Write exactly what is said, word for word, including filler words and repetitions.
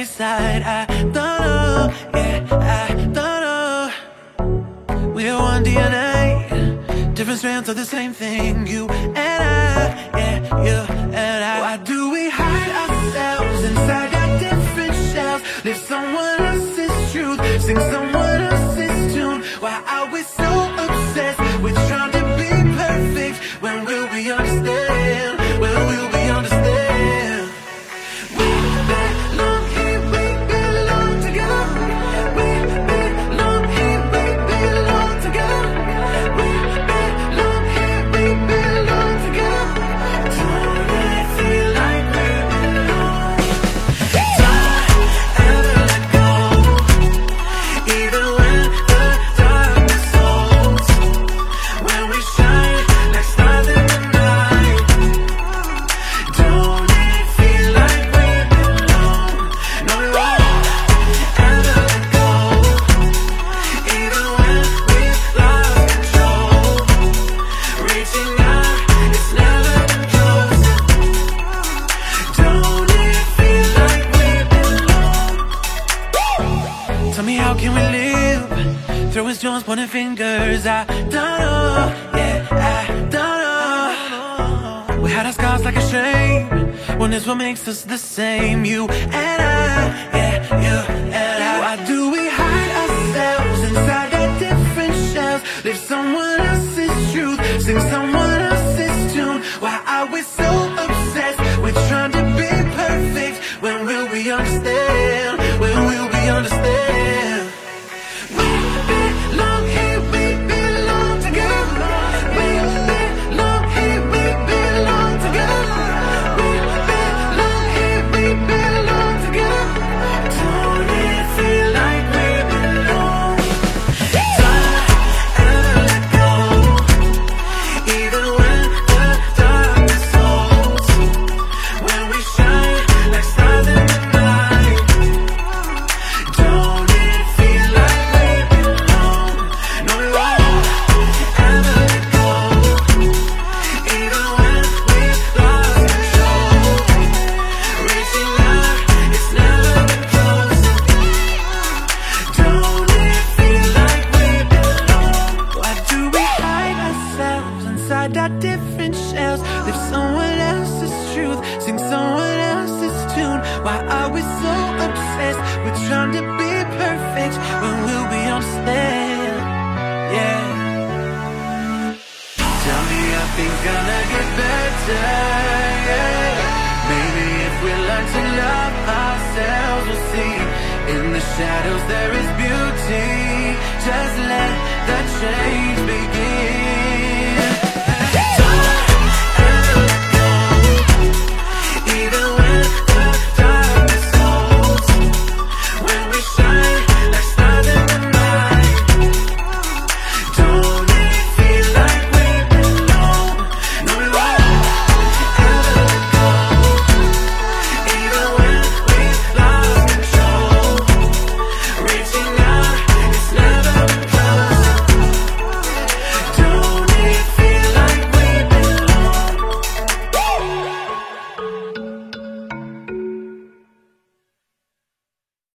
side. I don't know, yeah, I don't know. We're one D N A, different strands of the same thing. You and I, yeah, you and I. Why do we hide ourselves inside our different shells? Live someone else's truth, sing someone else's tune. Why are we so obsessed with trying to be perfect? When will we understand? When will we understand? We belong here, we belong together. We belong here, we belong together. We belong here, we belong together. Don't it feel like we belong? Don't ever let go, even when the darkness falls. When we shine like stars in the night. Don't it feel like we belong? No, we won't ever let go, even when we've lost control. Reaching out, it's never been closer. Don't it feel like we belong? Tell me, how can we live? Throwing stones, pointing fingers. I don't know, yeah, I don't know. We had our scars like a shame, when it's what makes us the same. You and I, yeah, you and I. Why do we hide ourselves inside our different shells? Live someone else's truth, sing someone else's tune. Why are we so obsessed with trying to be perfect? When will we understand? When will we understand? We belong here, we belong together. We belong here, we belong together. We belong here, we belong together. Don't it feel like we belong? Don't ever let go, even when the darkness falls. When we shine like stars in the night. Don't it feel like we belong? No, we won't ever let go, even when we've lost control. Reaching out, it's never been closer. Don't it feel like we belong? Why do we hide ourselves inside our different shells? Live someone else's truth, sing someone else's tune. Why are we so obsessed with trying to be perfect? When will we understand? Yeah. Tell me, are things gonna get better? Yeah. Maybe if we learn to love ourselves, we'll see. In the shadows there is beauty. Just let the change be.